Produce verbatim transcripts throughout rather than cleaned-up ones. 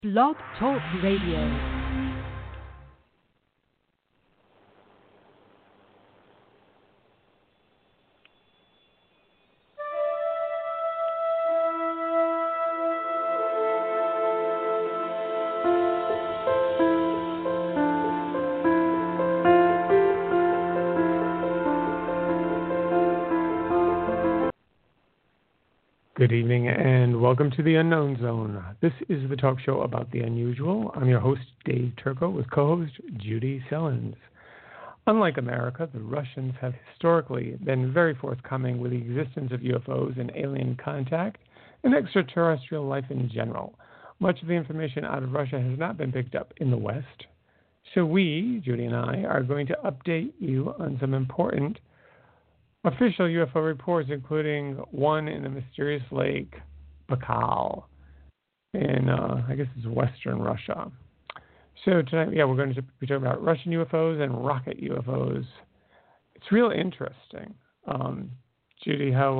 Blog Talk Radio. Good evening and welcome to the Unknown Zone. This is the talk show about the unusual. I'm your host, Dave Turco, with co-host Judy Sellens. Unlike America, the Russians have historically been very forthcoming with the existence of U F Os and alien contact and extraterrestrial life in general. Much of the information out of Russia has not been picked up in the West. So we, Judy and I, are going to update you on some important official U F O reports, including one in the mysterious lake Baikal in, uh, I guess it's Western Russia. So tonight, yeah, we're going to be talking about Russian U F Os and rocket U F Os. It's real interesting, um, Judy, how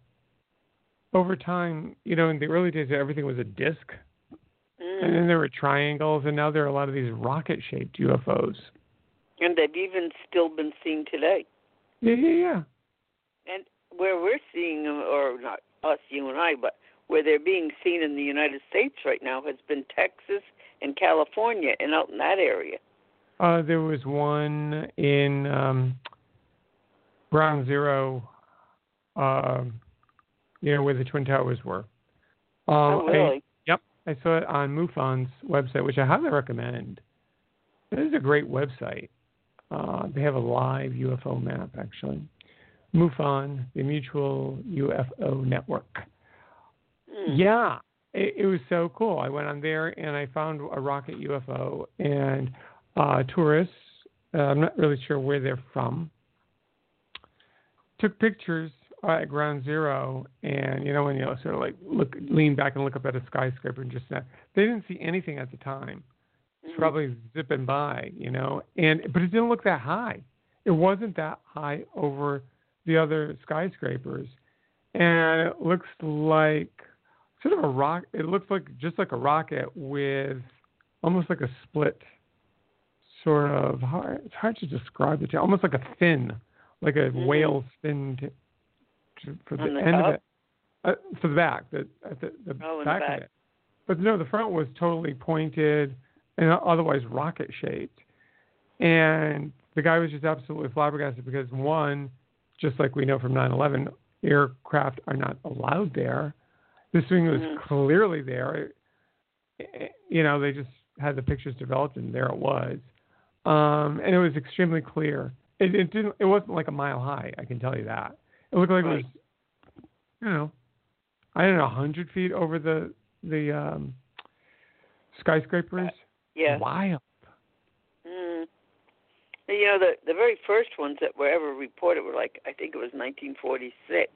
uh, over time, you know, in the early days, everything was a disk, mm. and then there were triangles, and now there are a lot of these rocket-shaped U F Os. And they've even still been seen today. Yeah, yeah, yeah. And where we're seeing them, or not us, you and I, but where they're being seen in the United States right now has been Texas and California and out in that area. Uh, there was one in um, Ground Zero, uh, you know, where the Twin Towers were. Uh, oh, really? I, yep. I saw it on MUFON's website, which I highly recommend. It is a great website. Uh, they have a live U F O map, actually. MUFON, the Mutual U F O Network. Mm. Yeah, it, it was so cool. I went on there and I found a rocket U F O and uh, tourists, uh, I'm not really sure where they're from, took pictures uh, at Ground Zero, and you know when you sort of like look, lean back and look up at a skyscraper and just, uh, they didn't see anything at the time. It's mm. probably zipping by, you know, and but it didn't look that high. It wasn't that high over the other skyscrapers, and it looks like sort of a rock. It looks like just like a rocket with almost like a split, sort of. Hard, it's hard to describe it. Almost like a fin, like a mm-hmm. whale's fin to, to, for the, the end top? of it, uh, for the back, the at the, the oh, back, the back of it. But no, the front was totally pointed and otherwise rocket shaped, and the guy was just absolutely flabbergasted because one, just like we know from nine eleven, aircraft are not allowed there. This thing was mm-hmm. clearly there. You know, they just had the pictures developed, and there it was. Um, and it was extremely clear. It, it didn't. It wasn't like a mile high. I can tell you that. It looked like right. it was, you know, I don't know, a hundred feet over the the um, skyscrapers. Yeah. Wild. Mm. You know, the the very first ones that were ever reported were like, I think it was nineteen forty-six.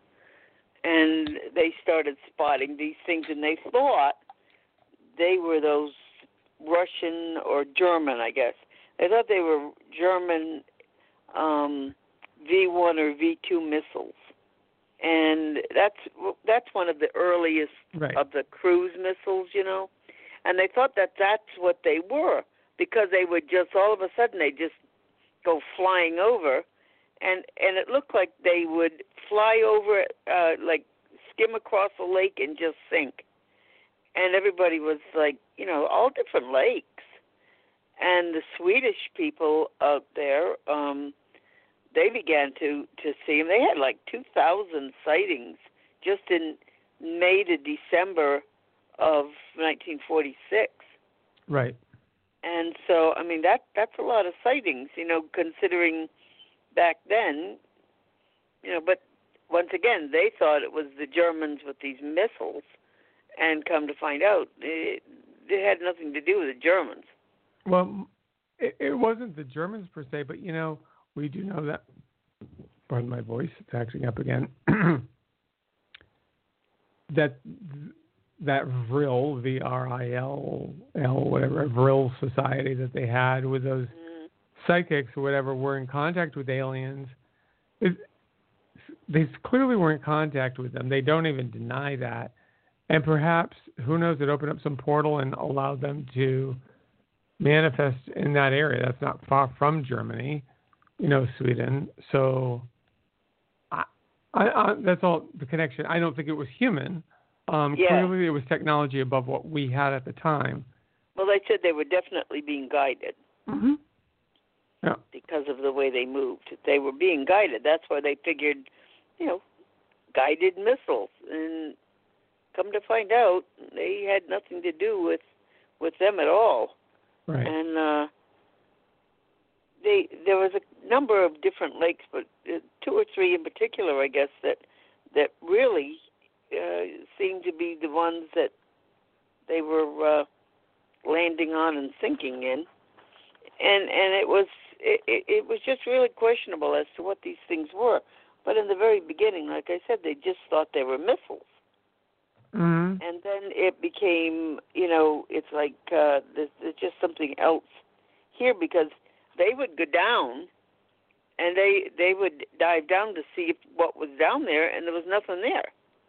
And they started spotting these things, and they thought they were those Russian or German, I guess. They thought they were German um, V one or V two missiles. And that's that's one of the earliest right. of the cruise missiles, you know. And they thought that that's what they were, because they would just, all of a sudden, they just go flying over, and and it looked like they would fly over, uh, like skim across a lake and just sink. And everybody was like, you know, all different lakes. And the Swedish people out there, um, they began to, to see them. They had like two thousand sightings just in May to December of nineteen forty-six. Right. And so, I mean, that that's a lot of sightings, you know, considering back then, you know, but once again, they thought it was the Germans with these missiles, and come to find out, it, it had nothing to do with the Germans. Well, it, it wasn't the Germans per se, but, you know, we do know that, pardon my voice, it's acting up again, that that Vril, V R I L L, whatever, Vril society that they had with those mm. psychics or whatever were in contact with aliens. It, they clearly were in contact with them. They don't even deny that. And perhaps, who knows, it opened up some portal and allowed them to manifest in that area. That's not far from Germany, you know, Sweden. So I, I, I, that's all the connection. I don't think it was human. Um, yeah. Clearly, it was technology above what we had at the time. Well, they said they were definitely being guided. Mm-hmm. Yeah. Because of the way they moved. They were being guided. That's why they figured, you know, guided missiles. And come to find out, they had nothing to do with with them at all. Right. And uh, they there was a number of different lakes, but uh, two or three in particular, I guess, that that really uh, seemed to be the ones that they were uh, landing on and sinking in. And and it was it, it was just really questionable as to what these things were. But in the very beginning, like I said, they just thought they were missiles. Mm-hmm. And then it became, you know, it's like uh, there's, there's just something else here, because they would go down and they they would dive down to see if, what was down there, and there was nothing there.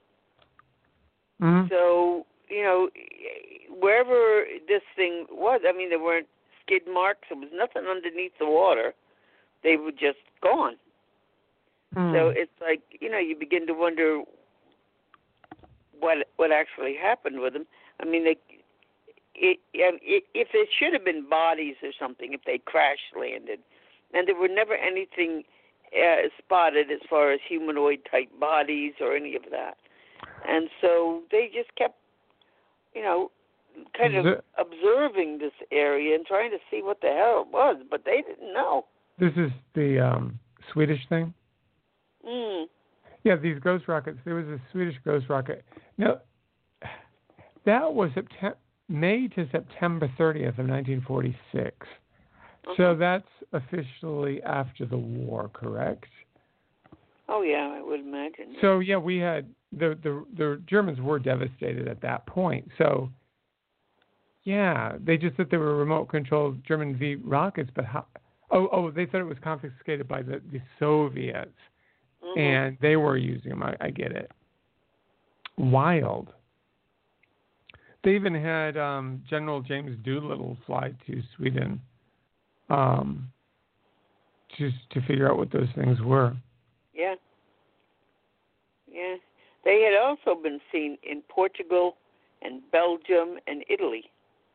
Mm-hmm. So, you know, wherever this thing was, I mean, there weren't skid marks. There was nothing underneath the water. They were just gone. Mm-hmm. So it's like, you know, you begin to wonder what what actually happened with them. I mean, they, it, it, if it should have been bodies or something, if they crash landed, and there were never anything uh, spotted as far as humanoid type bodies or any of that, and so they just kept, you know, kind of The, observing this area and trying to see what the hell it was, but they didn't know. this is the um, Swedish thing? Mm. Yeah, these ghost rockets. There was a Swedish ghost rocket. Now, that was September, May to September thirtieth of nineteen forty-six. Uh-huh. So that's officially after the war, correct? Oh yeah, I would imagine. So yeah, we had the the the Germans were devastated at that point. So yeah, they just said they were remote controlled German V rockets, but how? Oh oh, they said it was confiscated by the, the Soviets. Mm-hmm. And they were using them. I, I get it. Wild. They even had um, General James Doolittle fly to Sweden um, just to figure out what those things were. Yeah. Yeah. They had also been seen in Portugal and Belgium and Italy.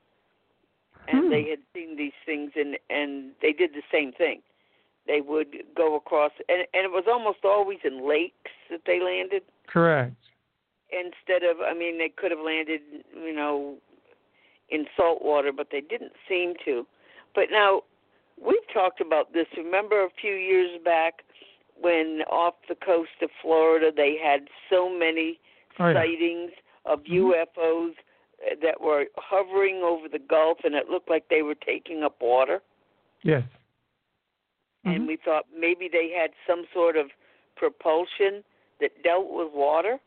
And hmm. they had seen these things, and, and they did the same thing. They would go across, and, and it was almost always in lakes that they landed. Correct. Instead of, I mean, they could have landed, you know, in salt water, but they didn't seem to. But now, we've talked about this. Remember a few years back when off the coast of Florida they had so many oh, sightings yeah. of mm-hmm. U F Os that were hovering over the Gulf, and it looked like they were taking up water? Yes. And mm-hmm. we thought maybe they had some sort of propulsion that dealt with water,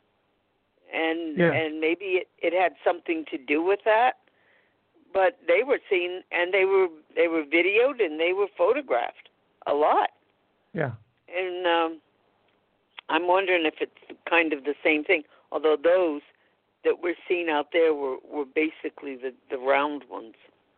and yeah. and maybe it, it had something to do with that. But they were seen, and they were they were videoed, and they were photographed a lot. Yeah. And um, I'm wondering if it's kind of the same thing. Although those that we're seeing out there were, were basically the, the round ones.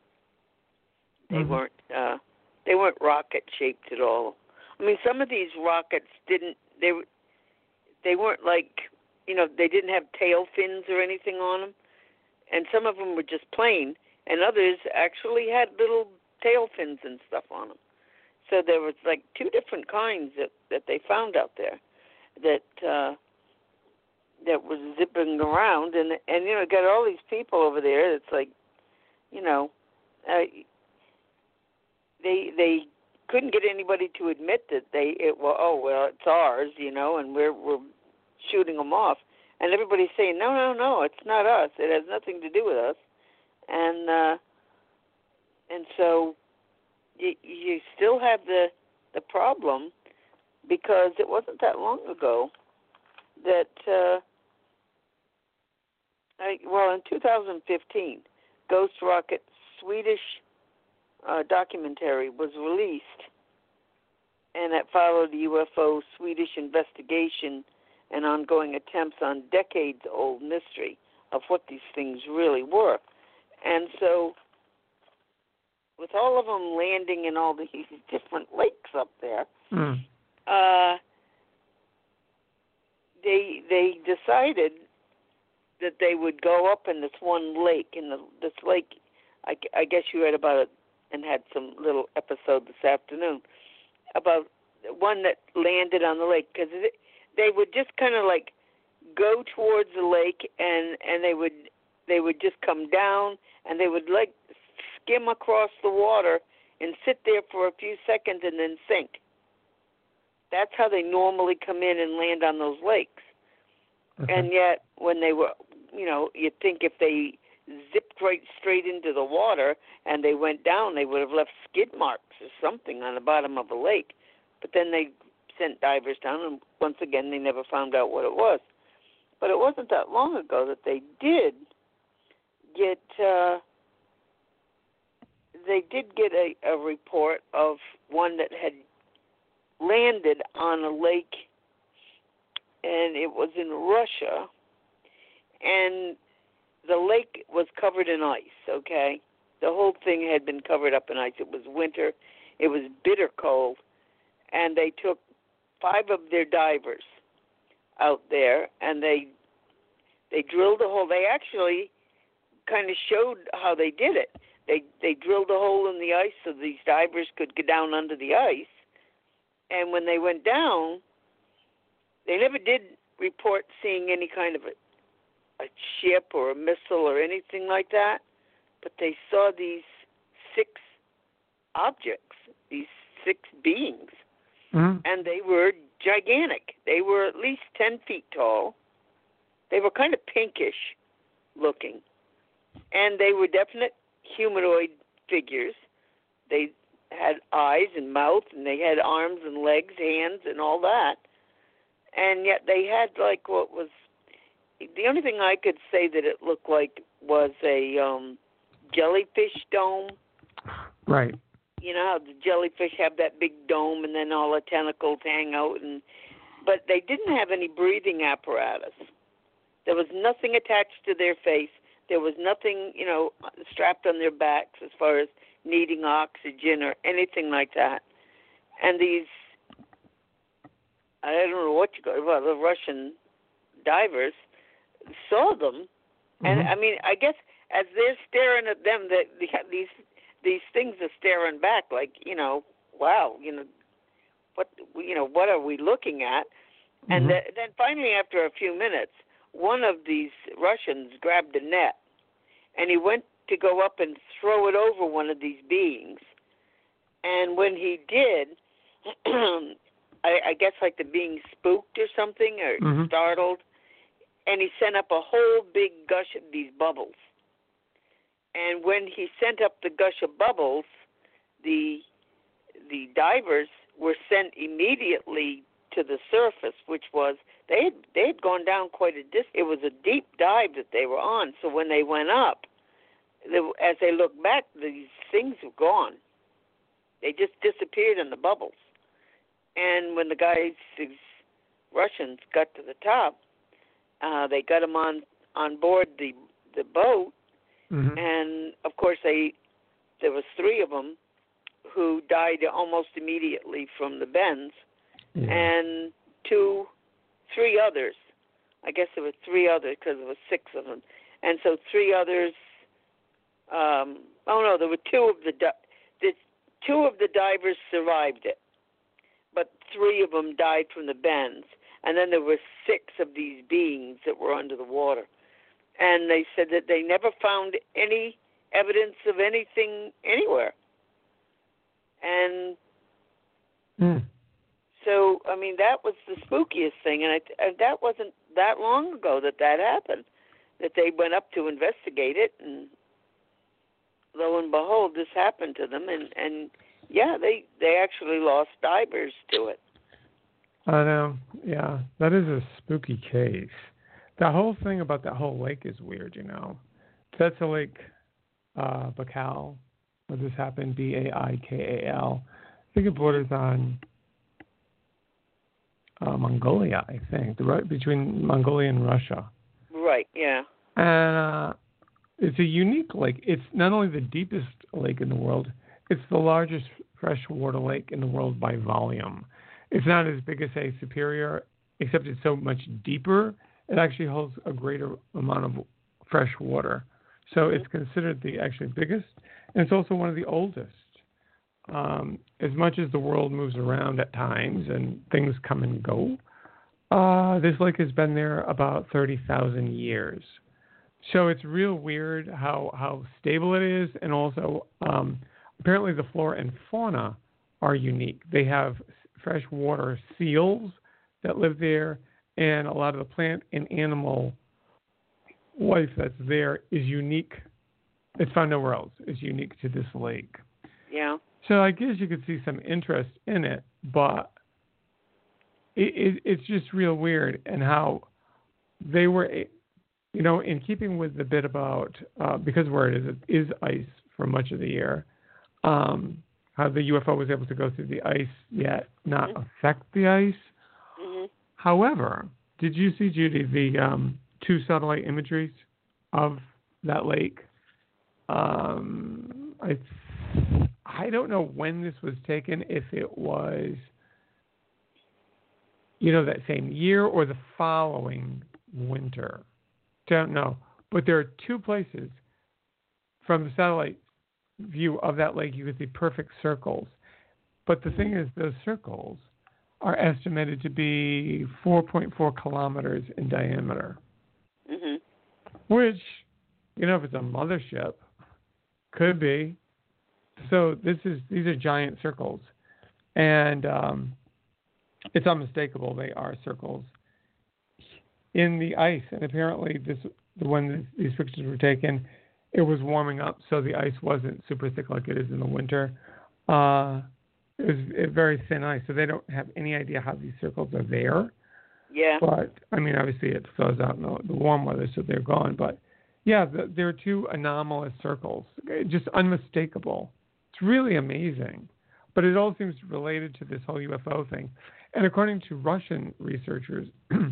They mm-hmm. weren't. Uh, They weren't rocket-shaped at all. I mean, some of these rockets didn't, they they weren't like, you know, they didn't have tail fins or anything on them. And some of them were just plain, and others actually had little tail fins and stuff on them. So there was like two different kinds that, that they found out there that uh, that was zipping around. And, and, you know, got all these people over there. It's like, you know, uh, They they couldn't get anybody to admit that they it well oh well it's ours, you know, and we're we're shooting them off, and everybody's saying no no no it's not us, it has nothing to do with us, and uh, and so you you still have the the problem, because it wasn't that long ago that uh, I, well in two thousand fifteen, Ghost Rocket Swedish Uh, documentary was released, and that followed the U F O Swedish investigation and ongoing attempts on decades-old mystery of what these things really were. And so, with all of them landing in all these different lakes up there, mm. uh, they they decided that they would go up in this one lake. In the this lake, I, I guess you read about it and had some little episode this afternoon about one that landed on the lake, because they would just kind of like go towards the lake, and and they would they would just come down, and they would like skim across the water and sit there for a few seconds and then sink. That's how they normally come in and land on those lakes. Okay. And yet, when they were, you know, you'd think if they zipped right straight into the water and they went down, they would have left skid marks or something on the bottom of the lake. But then they sent divers down, and once again, they never found out what it was. But it wasn't that long ago that they did get uh, they did get a, a report of one that had landed on a lake, and it was in Russia, and the lake was covered in ice, okay? The whole thing had been covered up in ice. It was winter. It was bitter cold, and they took five of their divers out there, and they they drilled a hole. They actually kind of showed how they did it. They they drilled a hole in the ice so these divers could get down under the ice, and when they went down, they never did report seeing any kind of a, a ship or a missile or anything like that, but they saw these six objects, these six beings, mm-hmm. and they were gigantic. They were at least ten feet tall. They were kind of pinkish looking, and they were definite humanoid figures. They had eyes and mouth, and they had arms and legs, hands, and all that. And yet they had like what was the only thing I could say that it looked like was a um, jellyfish dome. Right. You know how the jellyfish have that big dome, and then all the tentacles hang out, and but they didn't have any breathing apparatus. There was nothing attached to their face. There was nothing, you know, strapped on their backs as far as needing oxygen or anything like that. And these, I don't know what you call well, the Russian divers saw them, mm-hmm. and I mean, I guess as they're staring at them, that they, these these things are staring back, like, you know, wow, you know, what you know, what are we looking at? Mm-hmm. And the, then finally, after a few minutes, one of these Russians grabbed a net, and he went to go up and throw it over one of these beings. And when he did, I, I guess like the being spooked or something, or mm-hmm. startled, and he sent up a whole big gush of these bubbles. And when he sent up the gush of bubbles, the the divers were sent immediately to the surface, which was they had they had gone down quite a distance. It was a deep dive that they were on. So when they went up, they, as they looked back, these things were gone. They just disappeared in the bubbles. And when the guys, these Russians, got to the top, uh, they got them on on board the the boat, mm-hmm. and of course they there was three of them who died almost immediately from the bends. Yeah. And two, three others. I guess there were three others because there were six of them. And so three others. Um, oh no, there were two of the, di- the two of the divers survived it, but three of them died from the bends. And then there were six of these beings that were under the water. And they said that they never found any evidence of anything anywhere. And. Mm. So, I mean, that was the spookiest thing, and, I, and that wasn't that long ago that that happened, that they went up to investigate it, and lo and behold, this happened to them, and, and yeah, they, they actually lost divers to it. I know, yeah, that is a spooky case. The whole thing about that whole lake is weird, you know. That's a lake, uh, Baikal, where this happened, B A I K A L. I think it borders on... uh, Mongolia, I think, the, right between Mongolia and Russia. Right. Yeah. And uh, it's a unique lake. It's not only the deepest lake in the world, it's the largest freshwater lake in the world by volume. It's not as big as, say, Superior, except it's so much deeper. It actually holds a greater amount of fresh water. So it's considered the actually biggest, and it's also one of the oldest. Um, as much as the world moves around at times and things come and go, uh, this lake has been there about thirty thousand years. So it's real weird how, how stable it is, and also um, apparently the flora and fauna are unique. They have freshwater seals that live there, and a lot of the plant and animal life that's there is unique. It's found nowhere else. It's unique to this lake. Yeah. So I guess you could see some interest in it, but it, it, it's just real weird, and how they were, you know, in keeping with the bit about, uh, because where it is, it is ice for much of the year, um, how the U F O was able to go through the ice yet not mm-hmm. affect the ice. Mm-hmm. However, did you see, Judy, the um, two satellite imageries of that lake? Um, I I don't know when this was taken, if it was, you know, that same year or the following winter. Don't know. But there are two places from the satellite view of that lake you can see perfect circles. But the thing is, those circles are estimated to be four point four kilometers in diameter. Mm-hmm. Which, you know, if it's a mothership, could be. So this is these are giant circles, and um, it's unmistakable. They are circles in the ice, and apparently, this when these pictures were taken, it was warming up, so the ice wasn't super thick like it is in the winter. Uh, it was a very thin ice, so they don't have any idea how these circles are there. Yeah. But I mean, obviously, it thaws out in the, the warm weather, so they're gone. But yeah, the, there are two anomalous circles, just unmistakable. It's really amazing. But it all seems related to this whole U F O thing. And according to Russian researchers,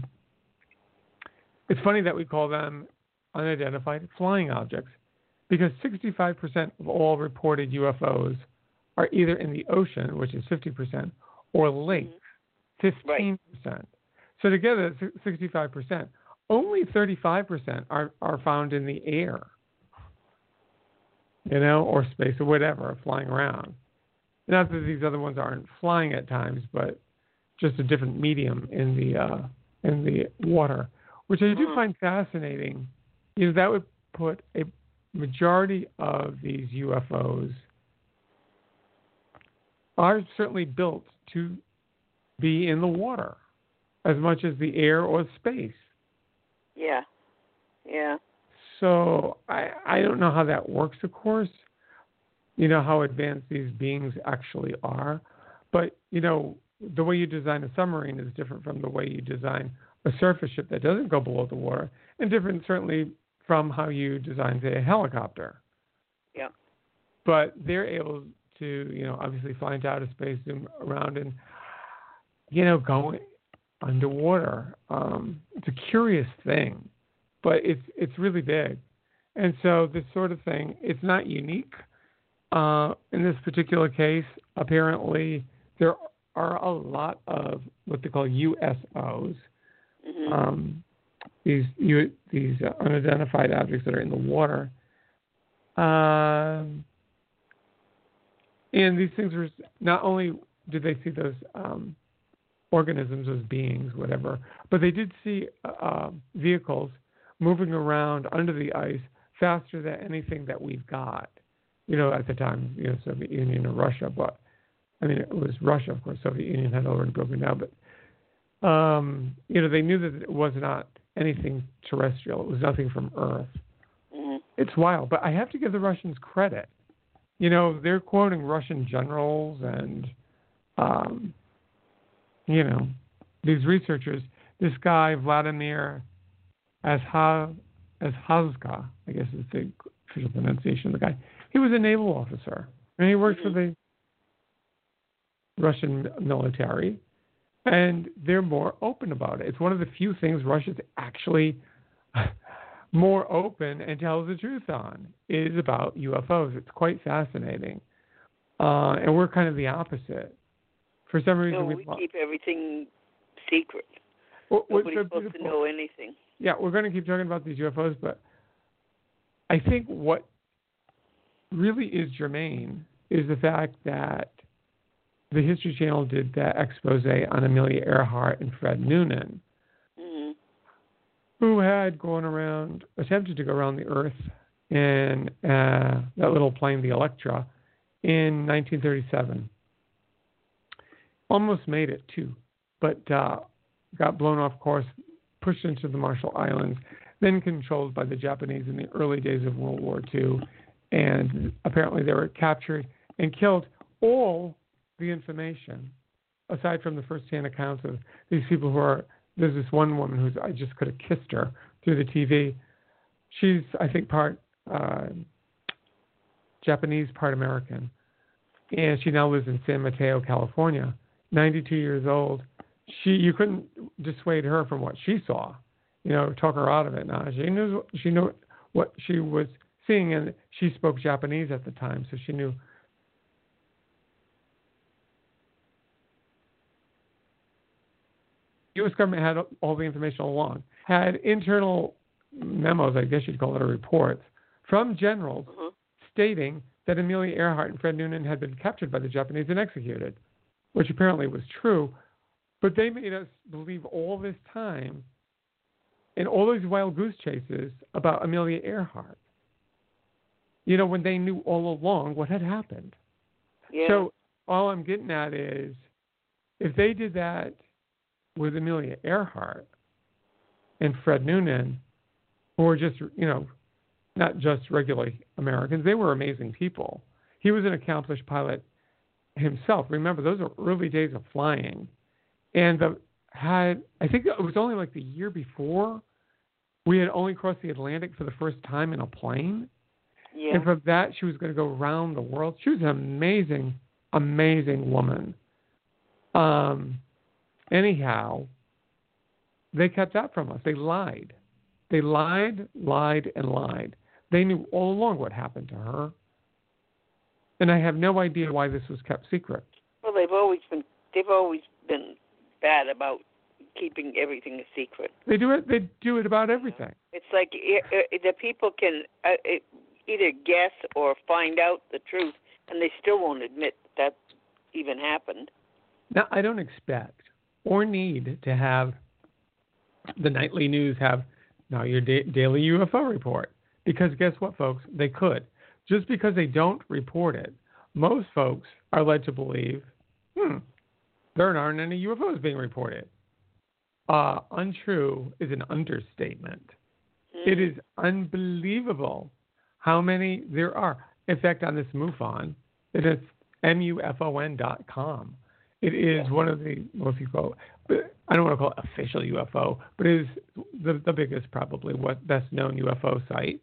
it's funny that we call them unidentified flying objects, because sixty-five percent of all reported U F Os are either in the ocean, which is fifty percent, or lakes, fifteen percent. Right. So together, sixty-five percent. Only thirty-five percent are, are found in the air, you know, or space or whatever, flying around. Not that these other ones aren't flying at times, but just a different medium in the uh, in the water, which I do find fascinating. You know, that would put a majority of these U F Os are certainly built to be in the water as much as the air or space. Yeah, yeah. So I I don't know how that works, of course. You know, how advanced these beings actually are. But, you know, the way you design a submarine is different from the way you design a surface ship that doesn't go below the water, and different certainly from how you design, say, a helicopter. Yeah. But they're able to, you know, obviously fly into outer space, zoom around, and, you know, go underwater. Um, it's a curious thing, but it's it's really big. And so this sort of thing, it's not unique. Uh, in this particular case, apparently there are a lot of what they call U S Os, mm-hmm. um, these U, these uh, unidentified objects that are in the water. Um, and these things were, not only did they see those um, organisms as beings, whatever, but they did see uh, vehicles moving around under the ice faster than anything that we've got. You know, at the time, you know, Soviet Union or Russia, but I mean, it was Russia, of course. Soviet Union had already broken down, but um, you know, they knew that it was not anything terrestrial. It was nothing from Earth. Mm-hmm. It's wild, but I have to give the Russians credit. You know, they're quoting Russian generals and, um, you know, these researchers. This guy Vladimir Azha, Azhazka, I guess is the official pronunciation of the guy. He was a naval officer, and he worked mm-hmm. for the Russian military. And they're more open about it. It's one of the few things Russia's actually more open and tells the truth on is about U F Os. It's quite fascinating. Uh, and we're kind of the opposite. For some reason, no, we we keep everything secret. Well, Nobody's so supposed to know anything. Yeah, we're going to keep talking about these U F Os, but I think what really is germane is the fact that the History Channel did that expose on Amelia Earhart and Fred Noonan, mm-hmm. who had gone around, attempted to go around the Earth in uh, that little plane, the Electra, in nineteen thirty-seven. Almost made it, too, but uh, got blown off course, pushed into the Marshall Islands, then controlled by the Japanese in the early days of World War Two, and apparently they were captured and killed. All the information, aside from the first-hand accounts of these people who are, there's this one woman who's, I just could have kissed her through the T V. She's, I think, part uh, Japanese, part American, and she now lives in San Mateo, California. ninety-two years old. She, you couldn't dissuade her from what she saw, you know, talk her out of it. Now she knew she knew what she was seeing, and she spoke Japanese at the time, so she knew. The U S government had all the information all along, had internal memos, I guess you'd call it, or reports, from generals mm-hmm. stating that Amelia Earhart and Fred Noonan had been captured by the Japanese and executed, which apparently was true. But they made us believe all this time in all these wild goose chases about Amelia Earhart. You know, when they knew all along what had happened. Yeah. So all I'm getting at is, if they did that with Amelia Earhart and Fred Noonan, who were just, you know, not just regular Americans, they were amazing people. He was an accomplished pilot himself. Remember, those are early days of flying. And the, had, I think it was only like the year before, we had only crossed the Atlantic for the first time in a plane. Yeah. And from that, she was going to go around the world. She was an amazing, amazing woman. Um, anyhow, they kept that from us. They lied. They lied, lied, and lied. They knew all along what happened to her. And I have no idea why this was kept secret. Well, they've always been they've always been bad about keeping everything a secret. They do it. They do it about everything. It's like uh, uh, the people can uh, either guess or find out the truth, and they still won't admit that even happened. Now, I don't expect or need to have the nightly news have now your da- daily U F O report, because guess what, folks? They could. Just because they don't report it, most folks are led to believe, hmm, there aren't any U F Os being reported. Uh, untrue is an understatement. Mm-hmm. It is unbelievable how many there are. In fact, on this MUFON, it is M U F O N dot com. It is yeah. one of the most, you call it, I don't want to call it official U F O, but it is the, the biggest, probably, what best known U F O site.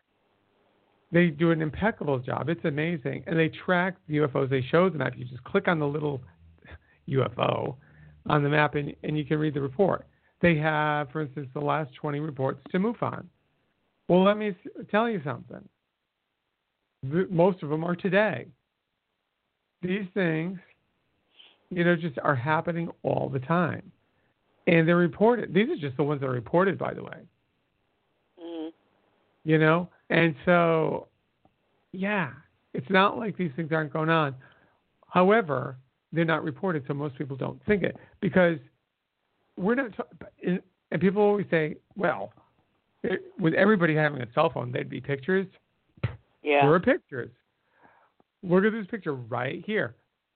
They do an impeccable job. It's amazing. And they track the U F Os. They show the map. You just click on the little U F O on the map, and, and you can read the report. They have, for instance, the last twenty reports to MUFON. Well, let me tell you something. The, most of them are today. These things, you know, just are happening all the time. And they're reported. These are just the ones that are reported, by the way. Mm-hmm. You know? And so, yeah, it's not like these things aren't going on. However, they're not reported, so most people don't think it. Because we're not, t- and people always say, well, it, with everybody having a cell phone, there'd be pictures. Yeah. There are pictures. Look at this picture right here.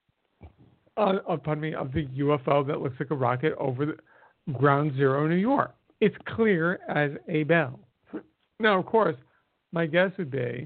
Uh, uh, pardon me, of the U F O that looks like a rocket over the ground zero in New York. It's clear as a bell. Now, of course, my guess would be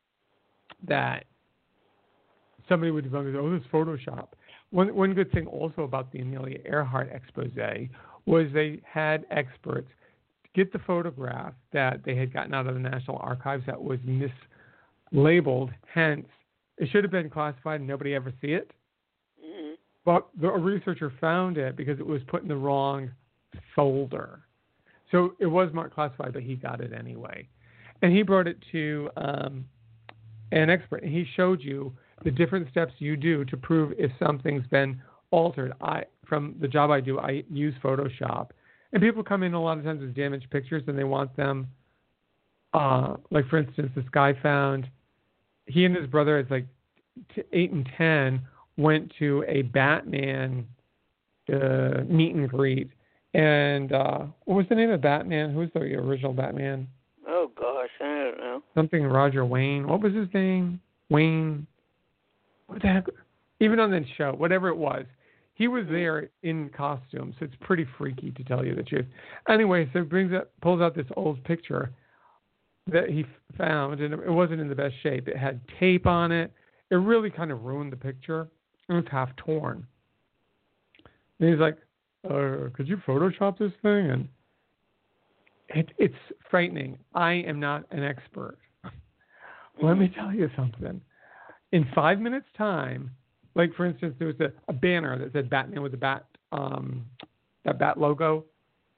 that somebody would debunk it, oh, this is Photoshop. One, one good thing also about the Amelia Earhart expose was they had experts get the photograph that they had gotten out of the National Archives that was mislabeled, hence it should have been classified and nobody ever see it. Mm-hmm. But the a researcher found it because it was put in the wrong folder. So it was marked classified, but he got it anyway. And he brought it to um, an expert. And he showed you the different steps you do to prove if something's been altered. I, from the job I do, I use Photoshop. And people come in a lot of times with damaged pictures and they want them, uh, like for instance, this guy found, he and his brother, it's like t- eight and ten, went to a Batman uh, meet and greet. And uh, what was the name of Batman? Who was the original Batman? Oh, gosh, I don't know. Something Roger Wayne. What was his name? Wayne. What the heck? Even on that show, whatever it was, he was there in costume. So it's pretty freaky, to tell you the truth. Anyway, so it brings up, pulls out this old picture that he found, and it wasn't in the best shape. It had tape on it. It really kind of ruined the picture. It was half torn. And he's like, uh, could you Photoshop this thing? And it, it's frightening. I am not an expert. Let me tell you something. In five minutes' time, like for instance, there was a, a banner that said Batman with the bat, um, that bat logo,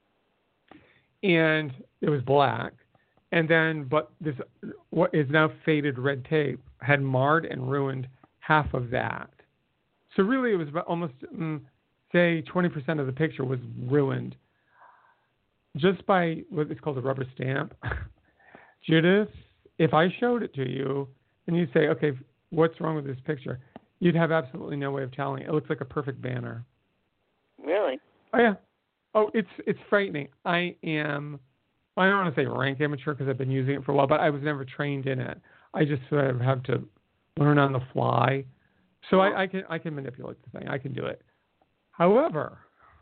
and it was black. And then, but this what is now faded red tape had marred and ruined half of that. So really, it was about almost, mm, say, twenty percent of the picture was ruined just by what is called a rubber stamp. Judith, if I showed it to you and you say, okay, what's wrong with this picture? You'd have absolutely no way of telling. It looks like a perfect banner. Really? Oh, yeah. Oh, it's it's frightening. I am, I don't want to say rank amateur because I've been using it for a while, but I was never trained in it. I just sort of have to learn on the fly. So I, I can I can manipulate the thing. I can do it. However,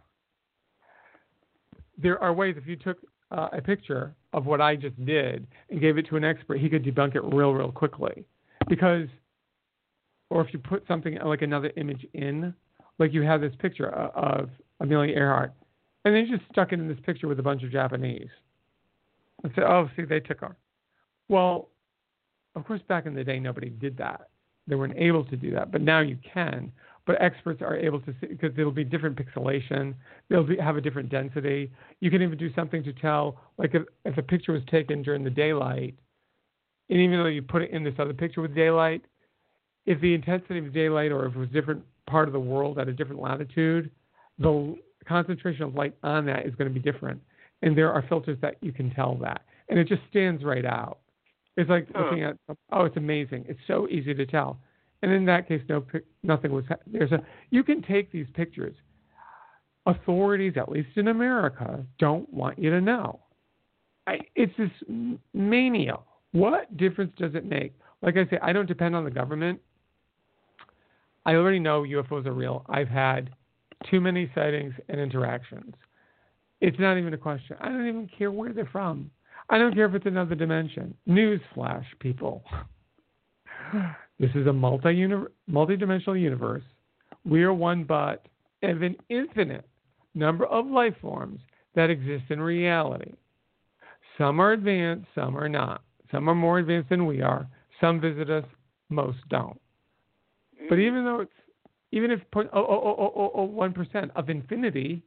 there are ways, if you took uh, a picture of what I just did and gave it to an expert, he could debunk it real, real quickly. Because, or if you put something like another image in, like you have this picture of Amelia Earhart, and they just stuck it in this picture with a bunch of Japanese. And said, oh, see, they took her. Well, of course, back in the day, nobody did that. They weren't able to do that, but now you can. But experts are able to see, because there'll be different pixelation. They'll be, have a different density. You can even do something to tell, like if, if a picture was taken during the daylight, and even though you put it in this other picture with daylight, if the intensity of daylight or if it was a different part of the world at a different latitude, the concentration of light on that is going to be different. And there are filters that you can tell that. And it just stands right out. It's like huh. looking at, oh, it's amazing. It's so easy to tell. And in that case, no, nothing was. There's a. You can take these pictures. Authorities, at least in America, don't want you to know. I, it's this mania. What difference does it make? Like I say, I don't depend on the government. I already know U F Os are real. I've had too many sightings and interactions. It's not even a question. I don't even care where they're from. I don't care if it's another dimension. Newsflash, people. This is a multi multi-dimensional universe. We are one but of an infinite number of life forms that exist in reality. Some are advanced, some are not. Some are more advanced than we are. Some visit us, most don't. But even though it's, even if one percent of infinity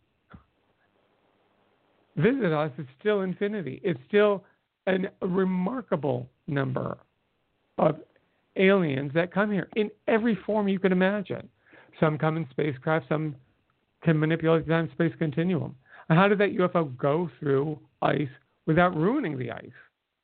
visit us, it's still infinity. It's still an, a remarkable number of aliens that come here in every form you could imagine. Some come in spacecraft, some can manipulate the time-space continuum. And how did that U F O go through ice without ruining the ice?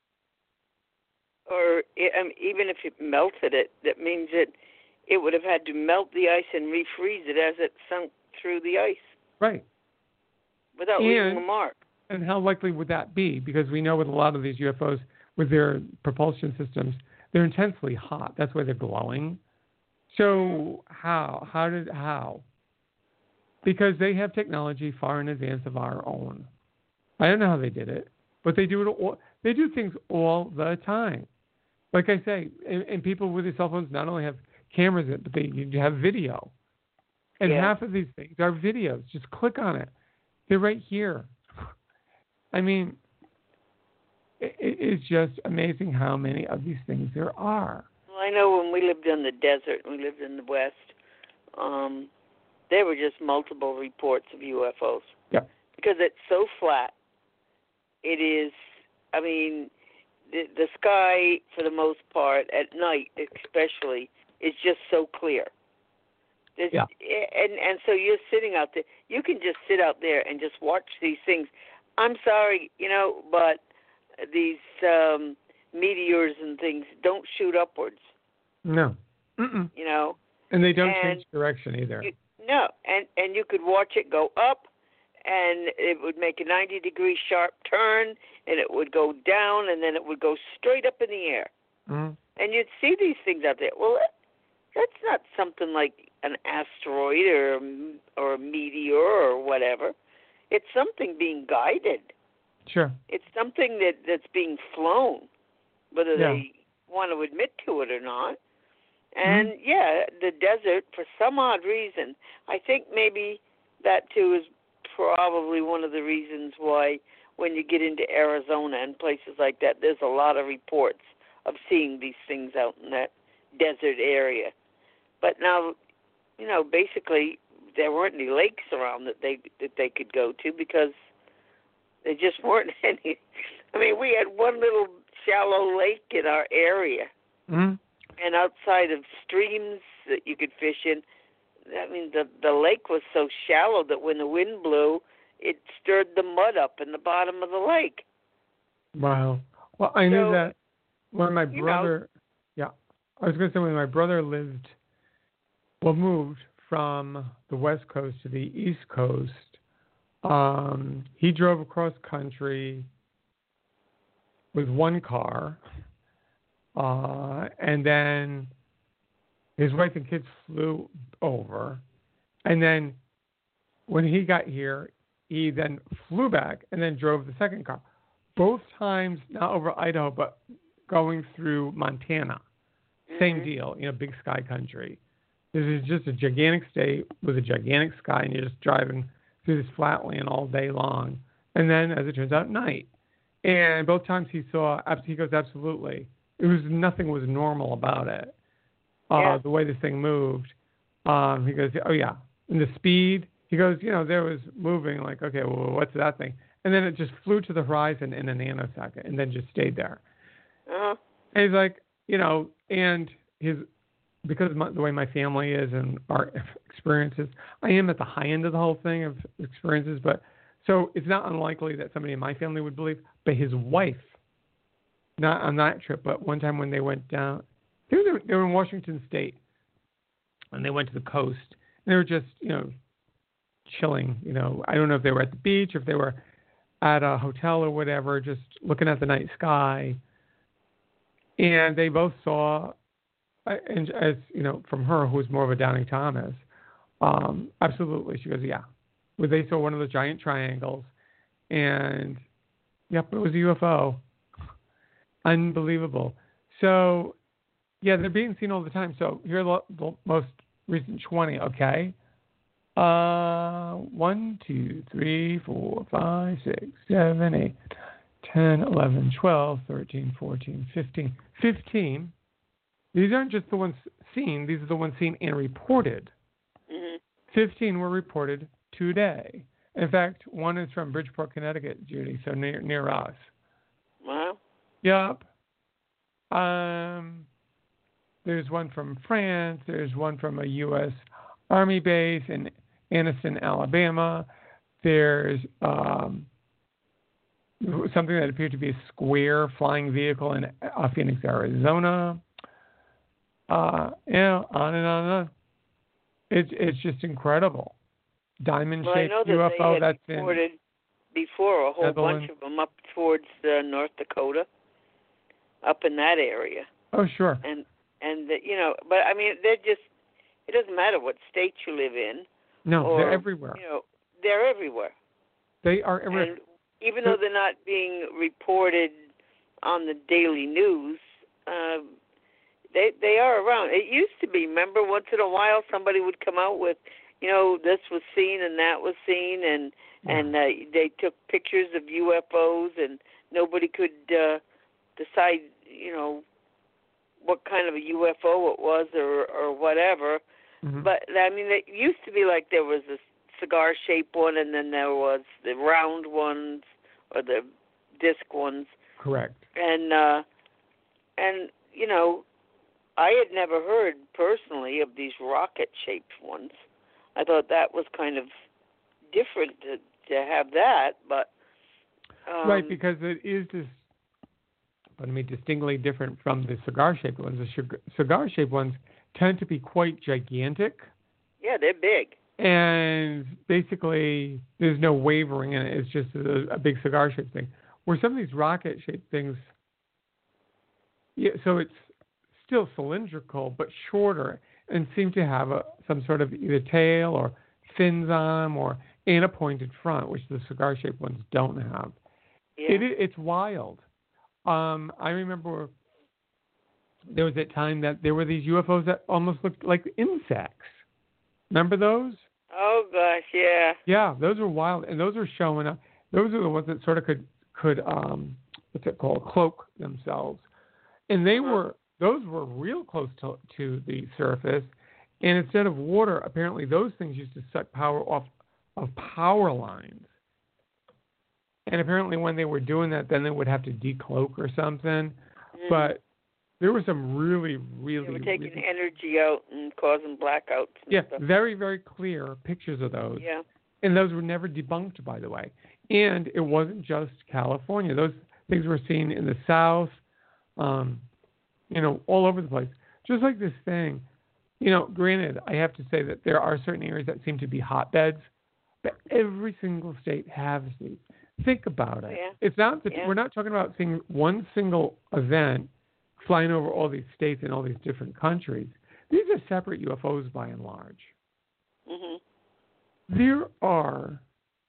Or um, even if it melted it, that means that it would have had to melt the ice and refreeze it as it sunk through the ice. Right. Without and, leaving a mark. And how likely would that be? Because we know with a lot of these U F Os, with their propulsion systems, they're intensely hot. That's why they're glowing. So how? How did how? Because they have technology far in advance of our own. I don't know how they did it, but they do it. All, they do things all the time. Like I say, and, and people with their cell phones not only have cameras in it, but they you have video. And yeah. half of these things are videos. Just click on it. They're right here. I mean, it, it's just amazing how many of these things there are. Well, I know when we lived in the desert, we lived in the West, um, there were just multiple reports of U F Os. Yep. Because it's so flat. It is, I mean, the, the sky, for the most part, at night especially, is just so clear. There's, yeah. And, and so you're sitting out there. You can just sit out there and just watch these things. I'm sorry, you know, but these um, meteors and things don't shoot upwards. No. Mm-mm. You know. And they don't and change direction either. You, no, and, and you could watch it go up, and it would make a ninety degree sharp turn, and it would go down, and then it would go straight up in the air. Mm-hmm. And you'd see these things out there. Well, that's not something like an asteroid or or a meteor or whatever. It's something being guided. Sure. It's something that, that's being flown, whether Yeah. they want to admit to it or not. And, mm-hmm. yeah, the desert, for some odd reason, I think maybe that, too, is probably one of the reasons why when you get into Arizona and places like that, there's a lot of reports of seeing these things out in that desert area. But now, you know, basically there weren't any lakes around that they that they could go to because there just weren't any. I mean, we had one little shallow lake in our area, mm-hmm. and outside of streams that you could fish in, I mean, the the lake was so shallow that when the wind blew, it stirred the mud up in the bottom of the lake. Wow. Well, I knew So, that when my you brother, yeah, I was going to say when my brother lived, well, moved from the West Coast to the East Coast, um, he drove across country with one car, uh, and then his wife and kids flew over, and then when he got here, he then flew back and then drove the second car. Both times, not over Idaho, but going through Montana. Mm-hmm. Same deal, you know, big sky country. This is just a gigantic state with a gigantic sky, and you're just driving through this flat land all day long. And then, as it turns out, night. And both times he saw, he goes, absolutely. It was, nothing was normal about it. Uh, yeah. The way this thing moved. Um, he goes, oh, yeah. And the speed, he goes, you know, there was moving like, okay, well, what's that thing? And then it just flew to the horizon in a nanosecond and then just stayed there. Uh-huh. And he's like, you know, and his, because of my, the way my family is and our experiences, I am at the high end of the whole thing of experiences. But so it's not unlikely that somebody in my family would believe. But his wife, not on that trip, but one time when they went down, they were, they were in Washington State, and they went to the coast, and they were just, you know, chilling. You know, I don't know if they were at the beach or if they were at a hotel or whatever, just looking at the night sky. And they both saw, and as you know, from her, who was more of a Doubting Thomas, um, absolutely. She goes, yeah. Well, they saw one of those giant triangles, and yep, it was a U F O. Unbelievable. So, yeah, they're being seen all the time. So here are the, the most recent twenty, okay? Uh, one, two, three, four, five, six, seven, eight, ten, eleven, twelve, thirteen, fourteen, fifteen. fifteen. These aren't just the ones seen. These are the ones seen and reported. Mm-hmm. fifteen were reported today. In fact, one is from Bridgeport, Connecticut, Judy, so near near us. Wow. Yep. Um, there's one from France. There's one from a U S Army base in Anniston, Alabama. There's um, something that appeared to be a square flying vehicle in uh, Phoenix, Arizona. Uh, yeah, on and on and on. It's it's just incredible. Diamond-shaped well, I know that U F O they had that's reported in before a whole Netherlands. bunch of them up towards uh, North Dakota, up in that area. Oh, sure. And and the, you know, but I mean, they're just. It doesn't matter what state you live in. No, or, they're everywhere. You know, they're everywhere. They are everywhere. And even though they're not being reported on the daily news, uh, they they are around. It used to be. Remember, once in a while, somebody would come out with, you know, this was seen and that was seen, and yeah. and uh, they took pictures of U F Os, and nobody could uh, decide, you know, what kind of a U F O it was or or whatever. Mm-hmm. But, I mean, it used to be like there was a cigar-shaped one, and then there was the round ones or the disc ones. Correct. And, uh, and you know, I had never heard personally of these rocket-shaped ones. I thought that was kind of different to, to have that, but... Um, right, because it is this, I mean, distinctly different from the cigar-shaped ones. The sugar, cigar-shaped ones tend to be quite gigantic. Yeah, they're big. And basically, there's no wavering in it. It's just a, a big cigar-shaped thing. Where some of these rocket-shaped things, yeah, so it's still cylindrical but shorter and seem to have a, some sort of either tail or fins on them or and a pointed front, which the cigar-shaped ones don't have. Yeah. It, it's wild. Um, I remember there was that time that there were these U F Os that almost looked like insects. Remember those? Oh, gosh, yeah. Yeah, those were wild, and those were showing up. Those are the ones that sort of could, could um, what's it called, cloak themselves. And they Uh-huh. were, those were real close to, to the surface, and instead of water, apparently those things used to suck power off of power lines. And apparently when they were doing that, then they would have to decloak or something. Mm. But there were some really, really... They were taking really, energy out and causing blackouts and yeah, stuff. very, very clear pictures of those. Yeah. And those were never debunked, by the way. And it wasn't just California. Those things were seen in the South, um, you know, all over the place. Just like this thing. You know, granted, I have to say that there are certain areas that seem to be hotbeds, but every single state has these. Think about it. Yeah. It's not that Yeah. we're not talking about seeing one single event flying over all these states and all these different countries. These are separate U F Os by and large. Mhm. There are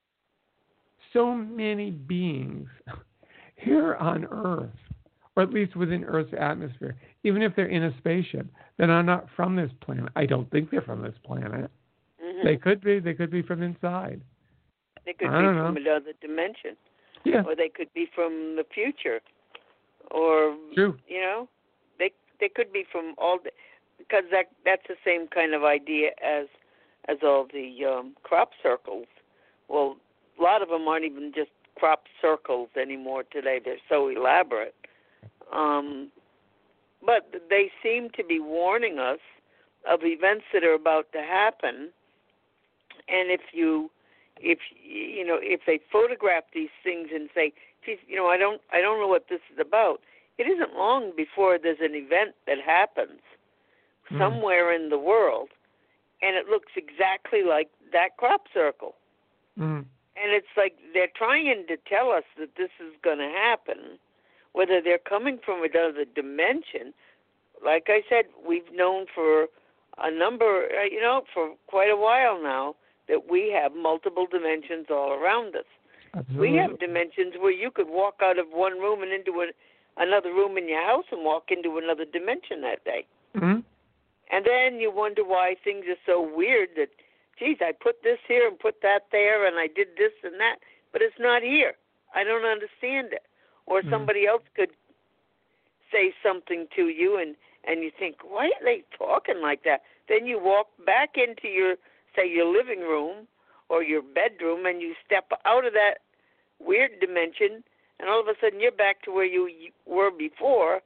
so many beings here on Earth, or at least within Earth's atmosphere, even if they're in a spaceship, that are not from this planet. I don't think they're from this planet. Mhm. They could be. They could be from inside. They could I be don't from know. another dimension. Yeah, Or they could be from the future. Or, true. you know, they they could be from all the, because that that's the same kind of idea as as all the um, crop circles. Well, a lot of them aren't even just crop circles anymore today. They're so elaborate. Um, but they seem to be warning us of events that are about to happen. And if you, if you know, if they photograph these things and say, "Geez, you know, I don't, I don't know what this is about," it isn't long before there's an event that happens Mm. somewhere in the world, and it looks exactly like that crop circle. Mm. And it's like they're trying to tell us that this is going to happen, whether they're coming from another dimension. Like I said, we've known for a number, uh, you know, for quite a while now that we have multiple dimensions all around us. Absolutely. We have dimensions where you could walk out of one room and into a, another room in your house and walk into another dimension that day. Mm. And then you wonder why things are so weird that, geez, I put this here and put that there and I did this and that, but it's not here. I don't understand it. Or Mhm. somebody else could say something to you and, and you think, why are they talking like that? Then you walk back into your, say, your living room or your bedroom and you step out of that weird dimension and all of a sudden you're back to where you were before.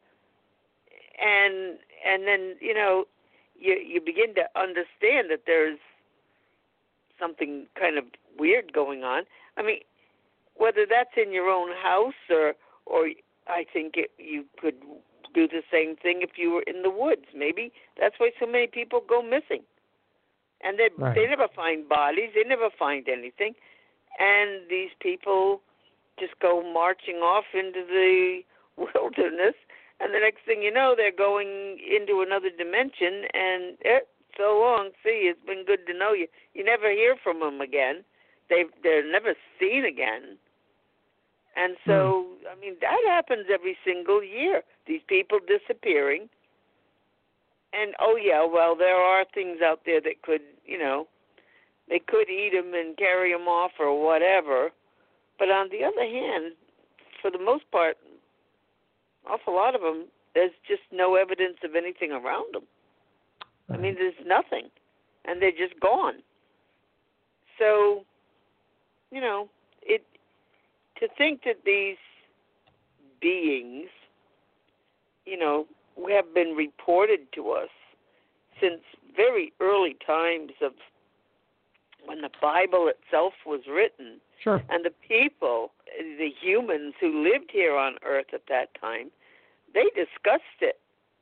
And and then, you know, you you begin to understand that there's something kind of weird going on. I mean, whether that's in your own house or or I think it, you could do the same thing if you were in the woods. Maybe that's why so many people go missing. And they Right. they never find bodies, they never find anything. And these people just go marching off into the wilderness, and the next thing you know, they're going into another dimension, and eh, so long, see, it's been good to know you. You never hear from them again. They've, they're never seen again. And so, mm. I mean, that happens every single year, these people disappearing. And, oh, yeah, well, there are things out there that could, you know, they could eat them and carry them off or whatever. But on the other hand, for the most part, awful lot of them, there's just no evidence of anything around them. Right. I mean, there's nothing. and they're just gone. So, you know, it to think that these beings, you know, have been reported to us since very early times of when the Bible itself was written. Sure. And the people, the humans who lived here on Earth at that time, they discussed it.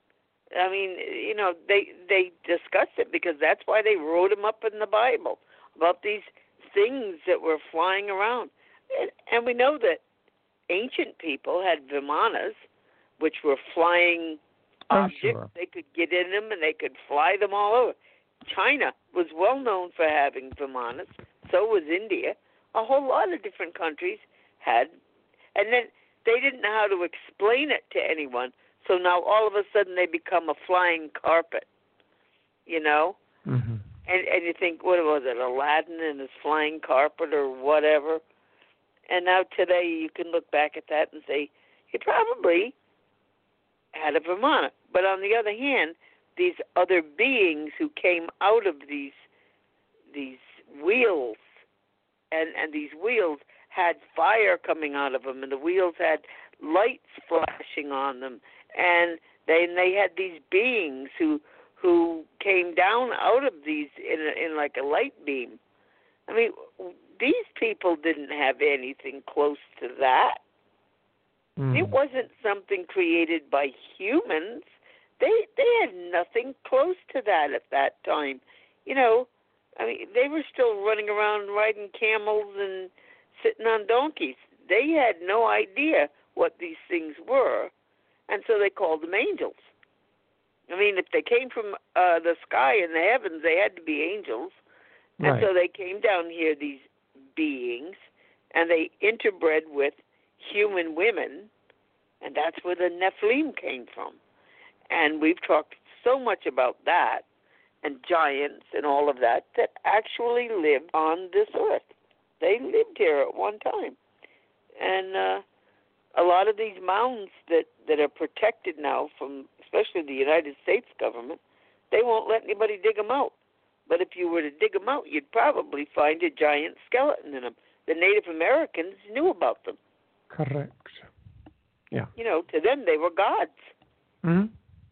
I mean, you know, they they discussed it because that's why they wrote them up in the Bible about these things that were flying around. And, and we know that ancient people had vimanas, which were flying oh, objects. Sure. They could get in them and they could fly them all over. China was well known for having vimanas. So was India. A whole lot of different countries had. And then they didn't know how to explain it to anyone. So now all of a sudden they become a flying carpet, you know? Mm-hmm. And and you think, what was it, Aladdin and his flying carpet or whatever? And now today you can look back at that and say, he probably had a Vimana. But on the other hand, these other beings who came out of these these wheels, and, and these wheels had fire coming out of them, and the wheels had lights flashing on them, and they and they had these beings who who came down out of these in a, in like a light beam. I mean, these people didn't have anything close to that. Mm. It wasn't something created by humans. They they had nothing close to that at that time. You know, I mean, they were still running around riding camels and sitting on donkeys. They had no idea what these things were, and so they called them angels. I mean, if they came from uh, the sky in the heavens, they had to be angels. And right. so they came down here, these beings, and they interbred with human women, and that's where the Nephilim came from. And we've talked so much about that, and giants and all of that, that actually lived on this earth. They lived here at one time. And uh, a lot of these mounds that, that are protected now from, especially the United States government, they won't let anybody dig them out. But if you were to dig them out, you'd probably find a giant skeleton in them. The Native Americans knew about them. Correct. Yeah. You know, to them, they were gods. Mm-hmm.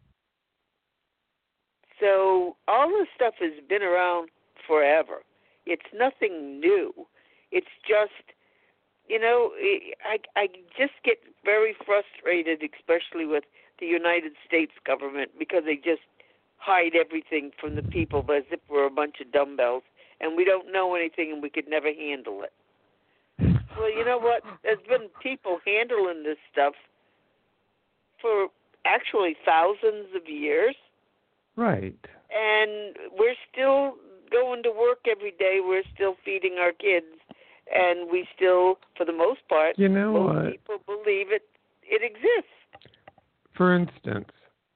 So all this stuff has been around forever. It's nothing new. It's just, you know, I, I just get very frustrated, especially with the United States government, because they just hide everything from the people as if we're a bunch of dumbbells, and we don't know anything and we could never handle it. Well, you know what? There's been people handling this stuff for actually thousands of years. Right. And we're still going to work every day. We're still feeding our kids. And we still, for the most part, you know most what? people believe it, it exists. For instance,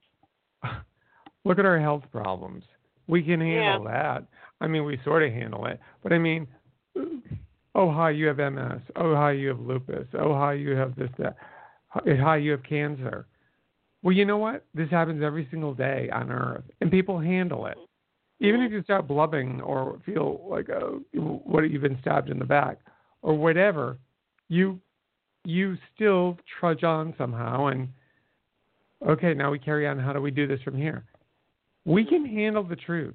look at our health problems. We can handle yeah. that. I mean, we sort of handle it. But I mean, oh, hi, you have M S. Oh, hi, you have lupus. Oh, hi, you have this, that. Hi, you have cancer. Well, you know what? This happens every single day on Earth, and people handle it. Even if you start blubbing or feel like a, what you've been stabbed in the back or whatever, you you still trudge on somehow. And okay, now we carry on. How do we do this from here? We can handle the truth.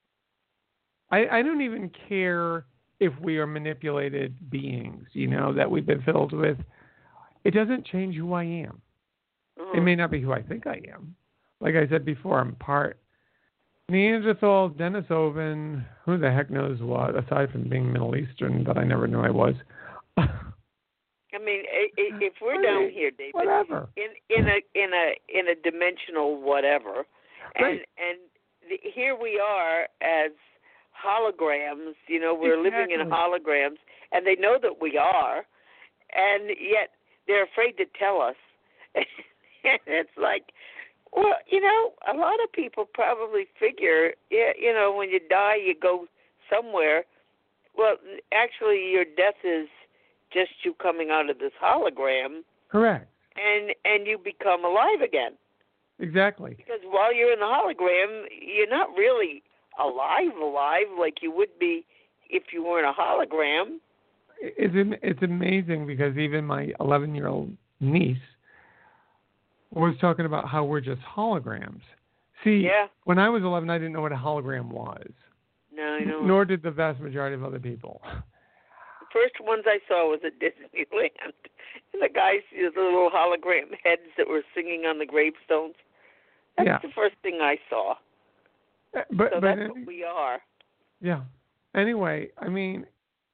I, I don't even care if we are manipulated beings, you know, that we've been filled with. It doesn't change who I am. Mm-hmm. It may not be who I think I am. Like I said before, I'm part Neanderthal, Denisovan, who the heck knows what, aside from being Middle Eastern, that I never knew I was. I mean, if we're down here, David, whatever. in in a in a in a dimensional whatever, and right. and the, here we are as holograms. You know, we're exactly. living in holograms, and they know that we are, and yet they're afraid to tell us. It's like, well, you know, a lot of people probably figure, yeah, you know, when you die, you go somewhere. Well, actually, your death is just you coming out of this hologram. Correct. And and you become alive again. Exactly. Because while you're in the hologram, you're not really alive, alive, like you would be if you weren't a hologram. It's it's amazing because even my eleven-year-old niece was talking about how we're just holograms. See, yeah. when I was eleven, I didn't know what a hologram was. No, I know. Nor did the vast majority of other people. The first ones I saw was at Disneyland. And the guys, the little hologram heads that were singing on the gravestones. That's yeah. the first thing I saw. But, so but that's any, what we are. Yeah. Anyway, I mean,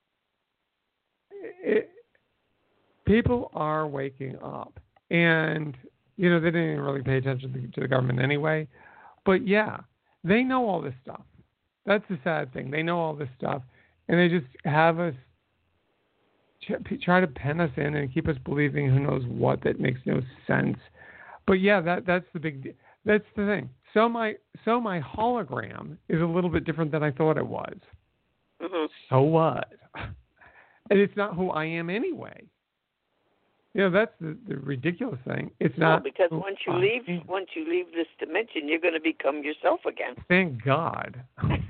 it, people are waking up. And, you know, they didn't even really pay attention to, to the government anyway. But, yeah, they know all this stuff. That's the sad thing. They know all this stuff. And they just have us try to pen us in and keep us believing who knows what that makes no sense. But, yeah, that that's the big deal. That's the thing. So my so my hologram is a little bit different than I thought it was. Mm-hmm. So what? And it's not who I am anyway. You know, that's the, the ridiculous thing. It's no, not because once you I leave am. once you leave this dimension, you're going to become yourself again. Thank God. And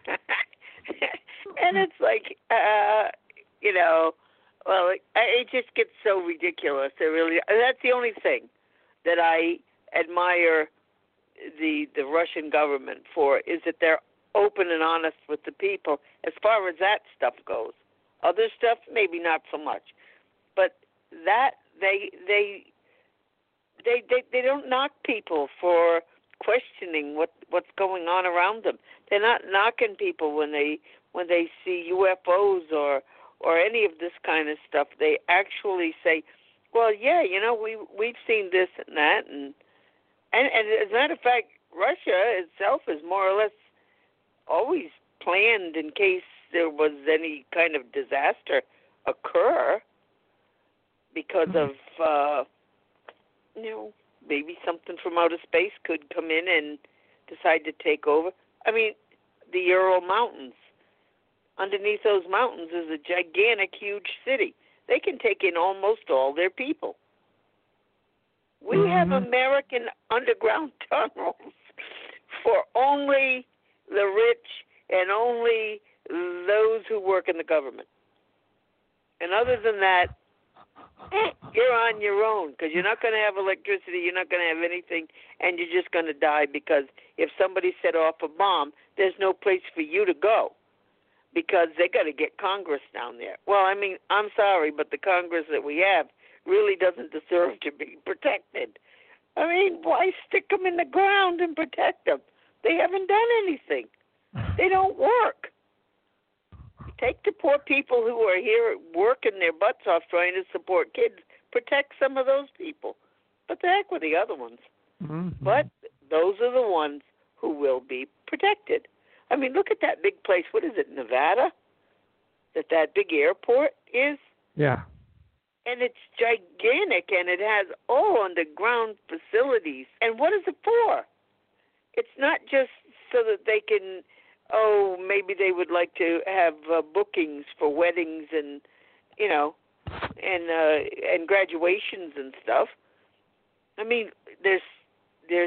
it's like, uh, you know, well, it, it just gets so ridiculous. It really. That's the only thing that I admire the the Russian government for, is that they're open and honest with the people as far as that stuff goes. Other stuff, maybe not so much, but that they they they they, they don't knock people for questioning what what's going on around them. They're not knocking people when they when they see U F Os or or any of this kind of stuff. They actually say, well, yeah, you know, we we've seen this and that, and and, and as a matter of fact, Russia itself is more or less always planned in case there was any kind of disaster occur because of, uh, you know, maybe something from outer space could come in and decide to take over. I mean, the Ural Mountains. Underneath those mountains is a gigantic, huge city. They can take in almost all their people. We mm-hmm. have American underground tunnels for only the rich and only those who work in the government. And other than that, eh, you're on your own because you're not going to have electricity, you're not going to have anything, and you're just going to die because if somebody set off a bomb, there's no place for you to go because they got to get Congress down there. Well, I mean, I'm sorry, but the Congress that we have really doesn't deserve to be protected. I mean, why stick them in the ground and protect them? They haven't done anything. They don't work. Take the poor people who are here working their butts off trying to support kids. Protect some of those people. But the heck with the other ones. Mm-hmm. But those are the ones who will be protected. I mean, look at that big place. What is it, Nevada? That that big airport is? Yeah. And it's gigantic, and it has all underground facilities. And what is it for? It's not just so that they can, oh, maybe they would like to have uh, bookings for weddings and, you know, and uh, and graduations and stuff. I mean, there's there's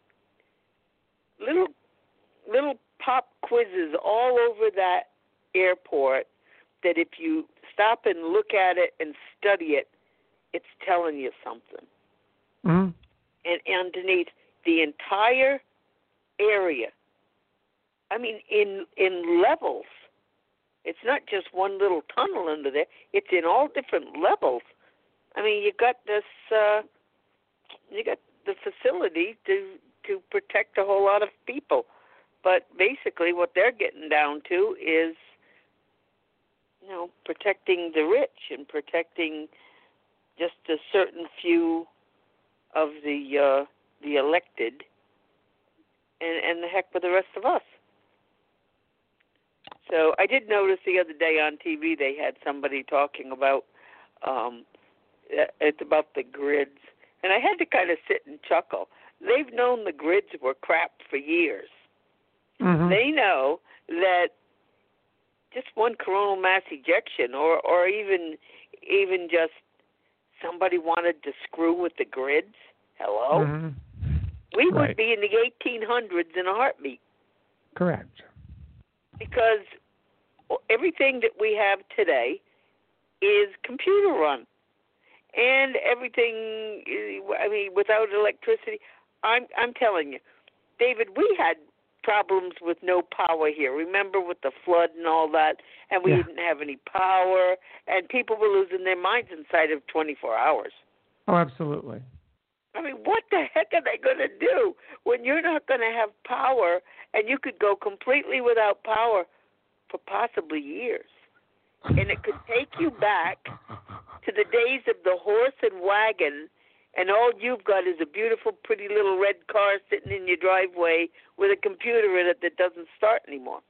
little little pop quizzes all over that airport that if you stop and look at it and study it, it's telling you something. Mm-hmm. And underneath the entire area, I mean, in in levels. It's not just one little tunnel under there. It's in all different levels. I mean, you got this, uh, you got the facility to to protect a whole lot of people. But basically, what they're getting down to is, you know, protecting the rich and protecting just a certain few of the uh, the elected, and, and the heck with the rest of us. So I did notice the other day on T V they had somebody talking about um, it's about the grids, and I had to kind of sit and chuckle. They've known the grids were crap for years. Mm-hmm. They know that just one coronal mass ejection, or or even even just somebody wanted to screw with the grids. Hello, mm-hmm. we right. would be in the eighteen hundreds in a heartbeat. Correct. because everything that we have today is computer run. And everything, I mean, without electricity, I'm I'm telling you, David, we had problems with no power here. Remember with the flood and all that, and we yeah. didn't have any power, and people were losing their minds inside of twenty-four hours. Oh, absolutely. I mean, what the heck are they going to do when you're not going to have power, and you could go completely without power for possibly years? And it could take you back to the days of the horse and wagon, and all you've got is a beautiful, pretty little red car sitting in your driveway with a computer in it that doesn't start anymore.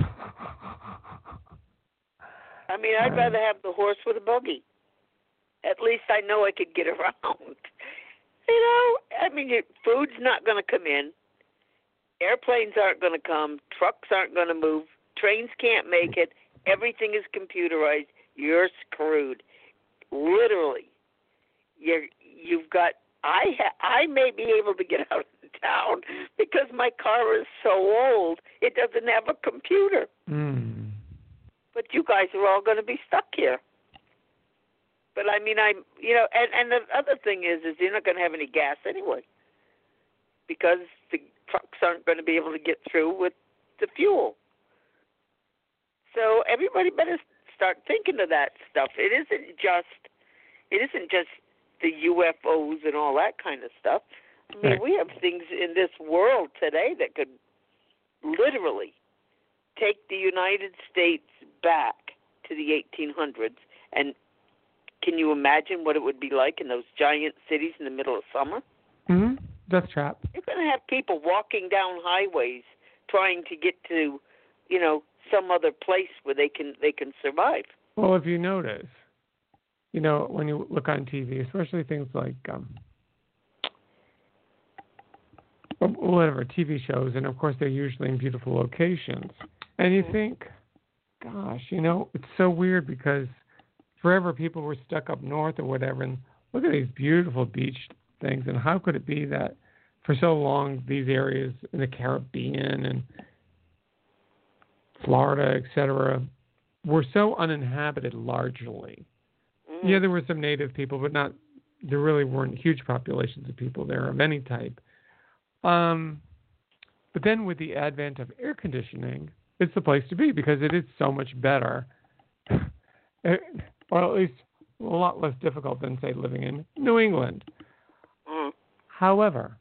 I mean, I'd rather have the horse with a buggy. At least I know I could get around. You know, I mean, your food's not going to come in. Airplanes aren't going to come. Trucks aren't going to move. Trains can't make it. Everything is computerized. You're screwed. Literally. You're, you've got, I ha, I may be able to get out of town because my car is so old, it doesn't have a computer. Mm. But you guys are all going to be stuck here. But I mean, I'm, you know, and, and the other thing is, is you're not going to have any gas anyway because the trucks aren't going to be able to get through with the fuel. So everybody better start thinking of that stuff. It isn't just, it isn't just the U F Os and all that kind of stuff. I mean, right. we have things in this world today that could literally take the United States back to the eighteen hundreds. And can you imagine what it would be like in those giant cities in the middle of summer? Mm-hmm. Death trap. You're going to have people walking down highways trying to get to, you know, some other place where they can they can survive. Well, if you notice, you know, when you look on T V, especially things like um, whatever T V shows, and of course they're usually in beautiful locations, and you think, gosh, you know, it's so weird because forever people were stuck up north or whatever, and look at these beautiful beach things, and how could it be that for so long these areas in the Caribbean and Florida, et cetera, were so uninhabited largely. Mm. Yeah, there were some native people, but not. There really weren't huge populations of people there of any type. Um, but then with the advent of air conditioning, it's the place to be because it is so much better, or at least a lot less difficult than, say, living in New England. Mm. However,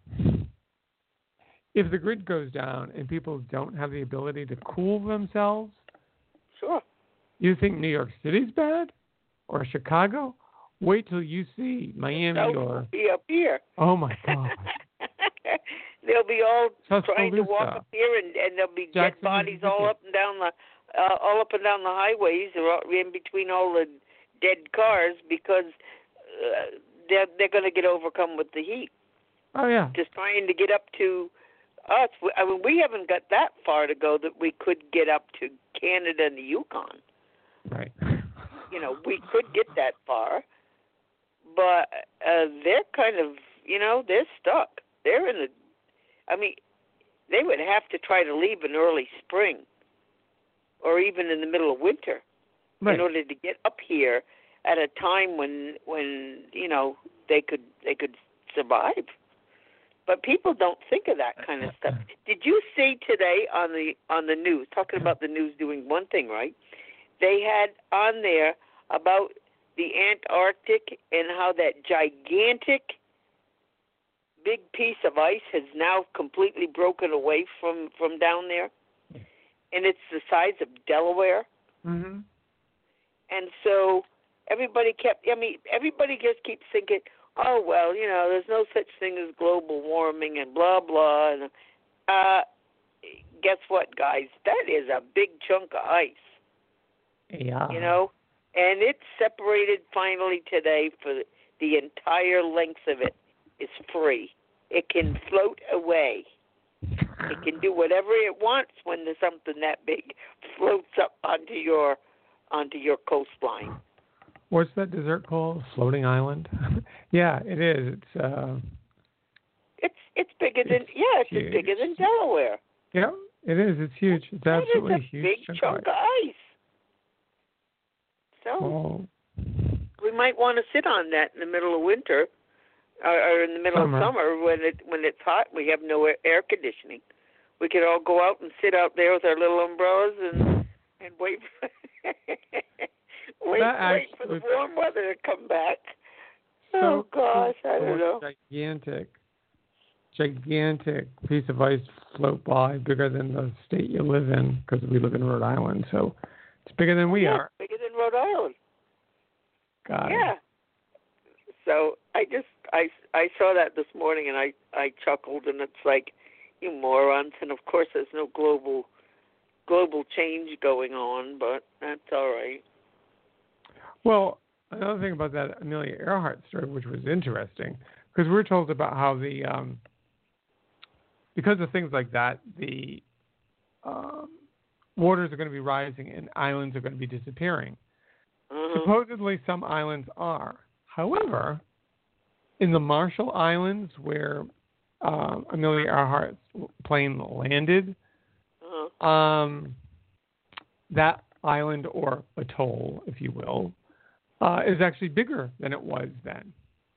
if the grid goes down and people don't have the ability to cool themselves, sure. You think New York City's bad? Or Chicago? Wait till you see Miami no, or... be up here. Oh, my God. They'll be all Tuscaloosa, trying to walk up here, and, and there'll be Jackson, dead bodies all up and down the uh, all up and down the highways, or all, in between all the dead cars, because uh, they're they're going to get overcome with the heat. Oh, yeah. Just trying to get up to us. I mean, we haven't got that far to go that we could get up to Canada and the Yukon. Right. You know, we could get that far, but uh, they're kind of, you know, they're stuck. They're in the, I mean, they would have to try to leave in early spring or even in the middle of winter right. in order to get up here at a time when, when you know, they could they could survive. But people don't think of that kind of stuff. Did you see today on the on the news, talking about the news doing one thing right, they had on there about the Antarctic and how that gigantic big piece of ice has now completely broken away from, from down there, and it's the size of Delaware. Mm-hmm. And so everybody kept, I mean, everybody just keeps thinking, oh, well, you know, there's no such thing as global warming and blah, blah. And uh, guess what, guys? That is a big chunk of ice. Yeah. You know, and it's separated finally today for the, the entire length of it is free. It can float away. It can do whatever it wants when there's something that big floats up onto your onto your coastline. What's that dessert called? Floating island? Yeah, it is. It's uh It's it's bigger than it's yeah, it's huge. as bigger than Delaware. Yeah, It is. It's huge. It's that absolutely is a huge. big chunk, chunk of ice. of ice. So Oh. we might want to sit on that in the middle of winter, or, or in the middle Summer. of summer when it when it's hot. We have no air, air conditioning. We could all go out and sit out there with our little umbrellas and and wait for wait, wait for the warm weather to come back. So oh gosh, I don't know. Gigantic, gigantic piece of ice float by, bigger than the state you live in, because we live in Rhode Island. So it's bigger than we yeah, are. Bigger than Rhode Island. Got yeah. it. So I just I, I saw that this morning and I, I chuckled, and it's like, you morons. And of course there's no global global change going on, but that's all right. Well, another thing about that Amelia Earhart story, which was interesting, because we're told about how the um, because of things like that, the um, waters are going to be rising and islands are going to be disappearing. Uh-huh. Supposedly, some islands are. However, in the Marshall Islands, where uh, Amelia Earhart's plane landed, uh-huh. um, that island, or atoll, if you will, uh, is actually bigger than it was then,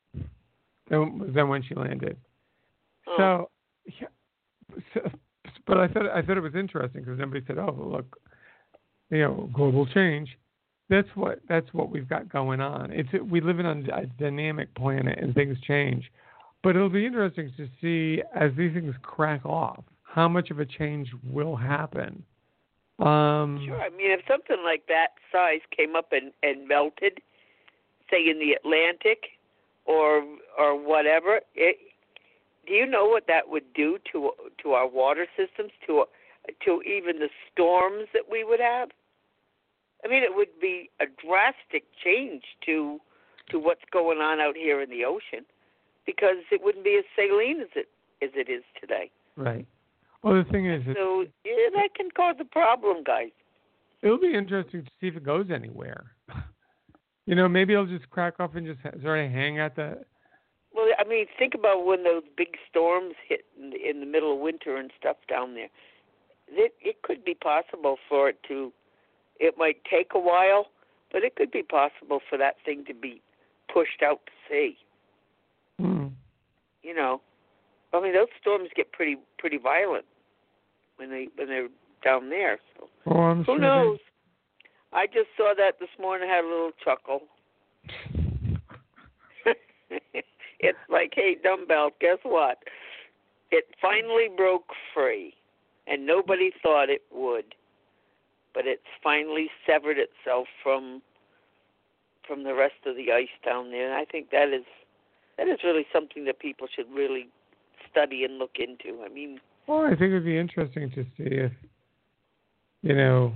than, than when she landed. Uh-huh. So, yeah, so, but I thought I thought it was interesting because somebody said, "Oh, look, you know, global change." That's what that's what we've got going on. It's we live in a dynamic planet and things change, but it'll be interesting to see as these things crack off how much of a change will happen. Um, sure. I mean, if something like that size came up and, and melted, say in the Atlantic or or whatever, it, do you know what that would do to to our water systems, to to even the storms that we would have? I mean, it would be a drastic change to to what's going on out here in the ocean, because it wouldn't be as saline as it as it is today. Right. Well, the thing is, so yeah, that can cause a problem, guys. It'll be interesting to see if it goes anywhere. You know, maybe it'll just crack off and just sort of hang at the. Well, I mean, think about when those big storms hit in the, in the middle of winter and stuff down there. It, it could be possible for it to. It might take a while, but it could be possible for that thing to be pushed out to sea. Mm. You know, I mean, those storms get pretty pretty violent when they when they're down there. So oh, I'm who sure knows? They... I just saw that this morning. I had a little chuckle. It's like, hey, dumbbell, guess what? It finally broke free, and nobody thought it would. But it's finally severed itself from from the rest of the ice down there. And I think that is that is really something that people should really study and look into. I mean, well, I think it'd be interesting to see if, you know,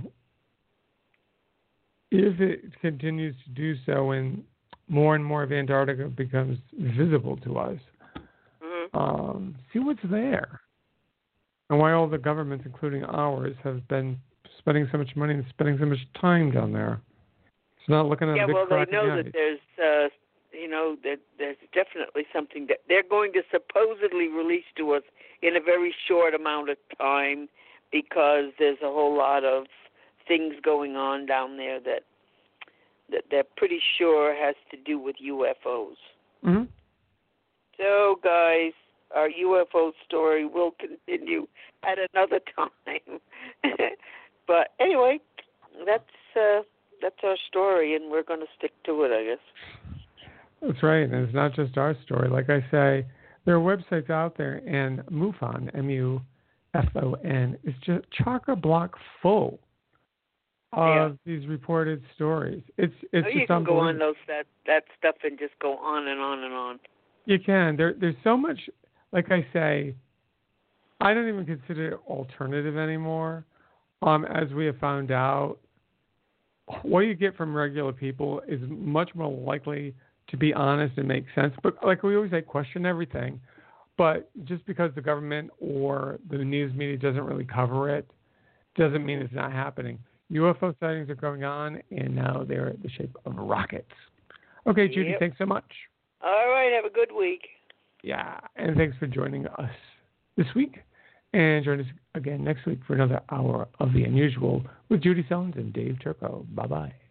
if it continues to do so and more and more of Antarctica becomes visible to us. mm-hmm. Um, see what's there. And why all the governments, including ours, have been spending so much money and spending so much time down there. It's not looking at yeah, a big well, crack they know in the that ice. there's, uh, you know, that there's definitely something that they're going to supposedly release to us in a very short amount of time, because there's a whole lot of things going on down there that that they're pretty sure has to do with U F Os. Mm-hmm. So, guys, our U F O story will continue at another time. But anyway, that's uh, that's our story, and we're going to stick to it, I guess. That's right, and it's not just our story. Like I say, there are websites out there, and MUFON, M U F O N, is just chock-a-block full of yeah. these reported stories. It's it's oh, just you can go on unbelievable. those that that stuff and just go on and on and on. You can. There, there's so much. Like I say, I don't even consider it alternative anymore. Um, as we have found out, what you get from regular people is much more likely to be honest and make sense. But like we always say, question everything. But just because the government or the news media doesn't really cover it, doesn't mean it's not happening. U F O sightings are going on, and now they're in the shape of rockets. Okay, Judy, Yep. thanks so much. All right, have a good week. Yeah, and thanks for joining us this week. And join us again next week for another hour of The Unusual with Judy Sellens and Dave Turco. Bye-bye.